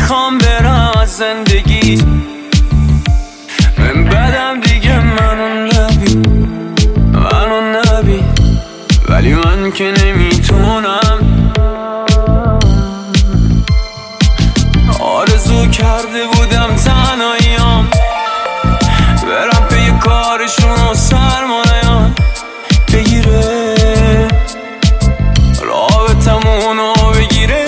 میخوام برم از زندگی، من بدم دیگه منو نبی، ولی من که نمیتونم. آرزو کرده بودم تنهاییام برم پی کارشون و سرمایه‌ام بگیره، رابطمونو بگیره.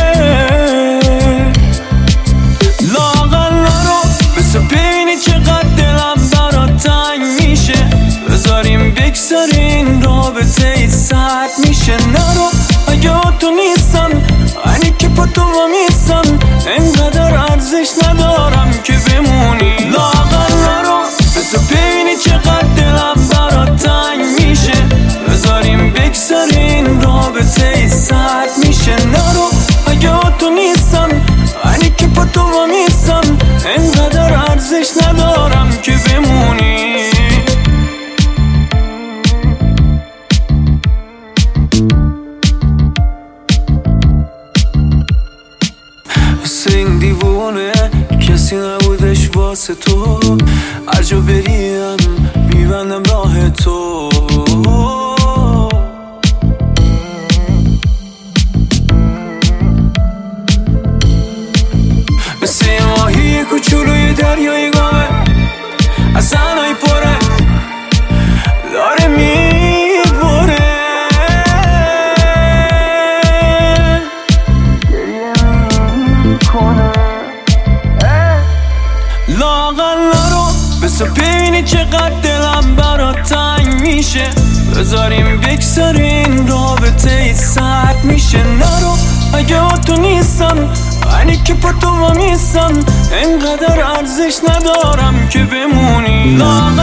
لااقل نرو بسه ببینی چقدر دلم برات تنگ میشه، بذاریم بگذارین رابطه ای سرد میشه. نرو اگه تو نیستن اینی که پا تو میستن، انقدر ارزش ندارم که بمونی. لااقل نرو بسه ببینی چقدر دلم برات تنگ میشه، بذاریم بگذارین رابطه ای سرد میشه. نرو اگه تو نیستن اینی که پا تو میستن، انقدر ارزش ندارم که بمونی. این دیوونه کسی نبودش واسه تو، هر جا بریم میبندم راه تو. مثل یه ماهی کوچولوی دریای گامه، از زنهای پره داره میبره. لااقل نرو بسه ببینی چقدر دلم برات تنگ میشه، بذاریم بگذارین رابطه ای سرد میشه. نرو اگه تو نیستن اینی که پا تو میستن، انقدر ارزش ندارم که بمونی. لااقل